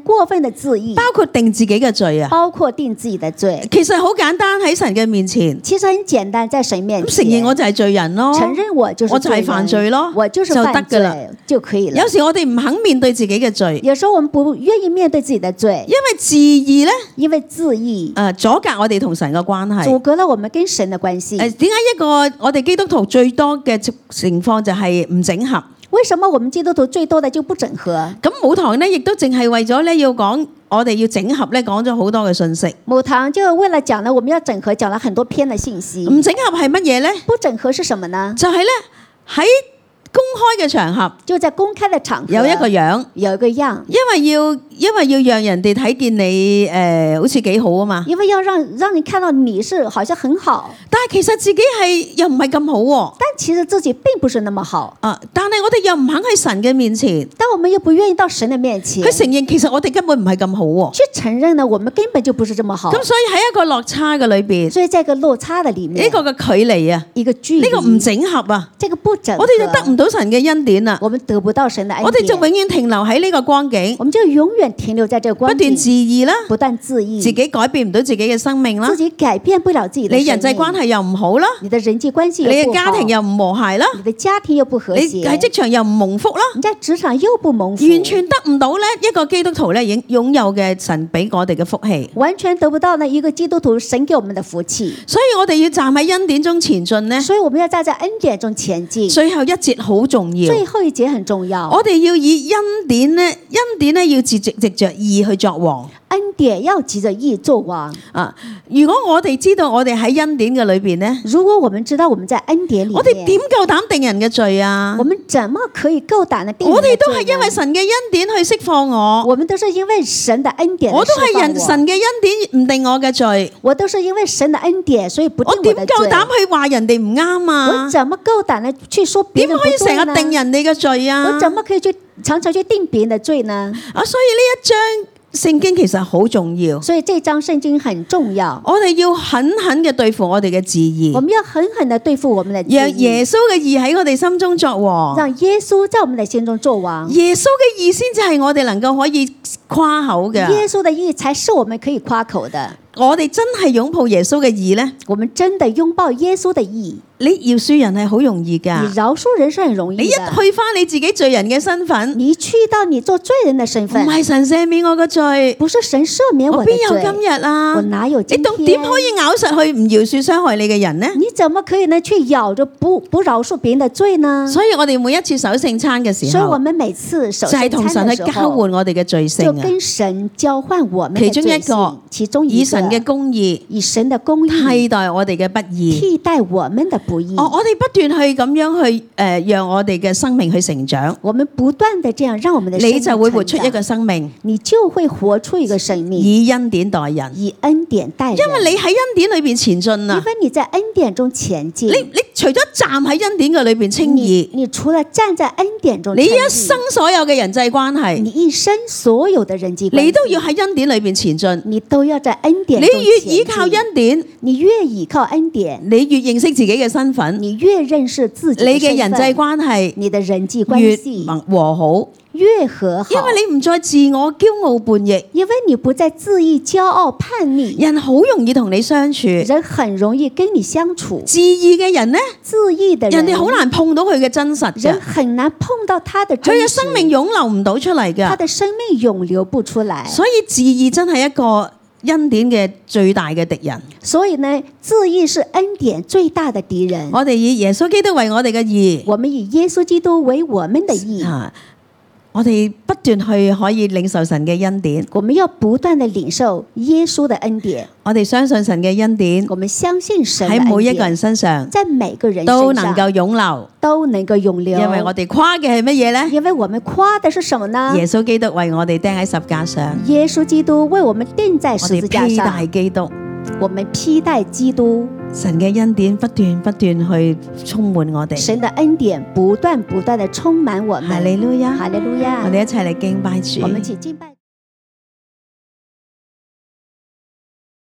的自義， 包括定自己嘅罪啊。 包括定自己的罪。 其實好簡單，喺神嘅面前其實很簡單，在神面咁承前認我就係罪人咯， 承認我就是我就係罪人犯罪咯， 我就是就得犯㗎啦。 罪就可以了。 有時我哋唔肯面對自己嘅罪， 有時候我們不願意面對自己的罪， 因為自義咧因為自義阻隔我哋同神嘅關係。 阻隔了我們跟神的關係。 點解一個我哋基督徒最多嘅情況就係唔整合？ 為什麼我們基督徒最多的就不整合？ 咁母堂咧，亦都淨係為咗咧要講我哋要整合咧，講咗好多嘅信息。 母堂就為了講了我們要整合，講了很多篇的信息。 唔整合係乜嘢咧？ 不整合是什麼呢？ 就係咧喺公開嘅場合就在公開的場合有一個樣， 有一個樣， 因為要讓人哋睇見你好似幾好啊嘛。 因為要讓人看到你是好像很好， 但係其實自己係又唔係咁好喎。 但其實自己並不是那麼好。 但係我哋又唔肯喺神嘅面前， 但我們又不願意到神的面前佢承認其實我哋根本唔係咁好喎。 去承認呢，我們根本就不是這麼好。 咁所以喺一個落差嘅裏邊， 所以在一個落差的裡面， 呢個嘅距離啊， 一個距離， 呢個唔整合啊， 這個不整合， 我哋就得唔到神嘅恩典啦。 我們得不到神的恩典， 我哋就永遠停留喺呢個光景， 我們就永遠停留在這個光景， 不斷自義啦， 不斷自義， 自己改變唔到自己嘅生命啦自，己改變不了自己的生命， 你人際關係又唔好啦， 你的人際關係你嘅又不好， 家庭又唔和諧啦， 你的家庭又不和你諧， 喺職場又唔蒙福啦， 你在職場又不蒙福， 完全得唔到咧一個基督徒咧擁有嘅神俾我哋嘅福氣。 完全得不到呢一個基督徒神給我們的福氣， 所以我哋要站喺恩典中前進呢。 所以我們要站在恩典中前進。 最後一節好重要， 最後一節很重要， 我哋要以恩典咧要藉着義去作王。 恩典要藉着義作王。 如果我哋知道我哋喺恩典嘅裏邊呢， 如果我們知道我們在恩典裡面， 我哋點夠膽定人嘅罪啊？ 我們怎麼可以夠膽地定人的罪呢？ 我哋都係因為神嘅恩典去釋放我， 我們都是因為神的恩典， 我都係神嘅恩典唔定我嘅罪， 我都是因為神的恩典，所以不定我點我的罪。 夠膽去話人哋唔啱啊？ 我怎麼夠膽地去說別點可以人不對呢？ 成日定人哋嘅罪啊？ 我怎麼可以去常常去定別人的罪呢？ 所以呢一章聖經其實好重要， 所以這章聖經很重要， 我哋要狠狠嘅對付我哋嘅自義， 我們要狠狠地對付我們的自義， 讓耶穌嘅義喺我哋心中作王。 讓耶穌在我們的心中作王。 耶穌嘅義先至係我哋能夠可以誇口嘅。 耶穌的義才是我們可以誇口的。 我哋真係擁抱耶穌嘅義呢？ 我們真的擁抱耶穌的義。 你饒恕人係好容易噶， 你饒恕人是很容易的。 你一去翻你自己罪人嘅身份， 你去到你做罪人的身份， 唔係神赦免我嘅罪， 不是神赦免我的我邊有罪， 今日啊？ 我哪有今天？ 你點可以咬實去唔饒恕傷害你嘅人呢？ 你怎麼可以呢去咬着不饒恕別人的罪呢？ 所以我哋每一次守聖餐嘅時候， 所以我們每次守就係同神去交換我哋嘅罪性就啊。 跟神交換我們的罪性，其中一個以神嘅公義， 以神的公義替代我哋嘅不義， 替代我們的不義。 我哋不斷去咁樣去讓我哋嘅生命去成長， 我們不斷的這樣讓我們的生命你就會活出一個生命， 你就會活出一個生命， 以恩典待人， 以恩典待人。 因為你喺恩典裏邊前進啊因！為你在恩典中前進， 你除咗站喺恩典嘅裏邊稱義， 你除了站在恩典中稱義， 你一生所有嘅人際關係， 你一生所有的人際關係， 你都要喺恩典裏邊前進。 你都要在恩典你中前進。 越依靠恩典， 你越依靠恩典， 你越認識自己嘅身份， 你越認識自己的你嘅人際關係你的人際關越係和好， 越和好， 因為你唔再自我驕傲叛逆， 因為你不再自義驕傲叛逆， 人好容易同你相處。 人很容易跟你相處。 自義嘅人呢， 自義的人， 人哋好難碰到佢嘅真實嘅， 人很難碰到他的真實， 佢嘅生命湧流唔到出嚟他噶。 的生命湧流不出來。 所以自義真係一個恩典嘅最大嘅敵人。 所以呢，自義是恩典最大的敵人。 我哋以耶穌基督為我哋嘅義， 我們以耶穌基督為我們的義。 我哋不斷去可以領受神嘅恩典。 我們要不斷地領受耶穌的恩典。 我哋相信神嘅恩典我們相信神的恩典喺每一個人身上在每個人身上都能夠湧流， 都能夠湧流。 因為我哋誇嘅係乜嘢呢？ 因為我們誇的是什麼呢？ 耶穌基督為我哋釘喺十架上， 耶穌基督為我們釘在我哋十字架披戴上， 基督， 我們披戴基督。 神嘅恩典不斷去充滿我哋。 神的恩典不斷地充滿我們。 哈利路亞， 哈利路亞。 我哋一齊嚟敬拜主。 我們一起敬拜。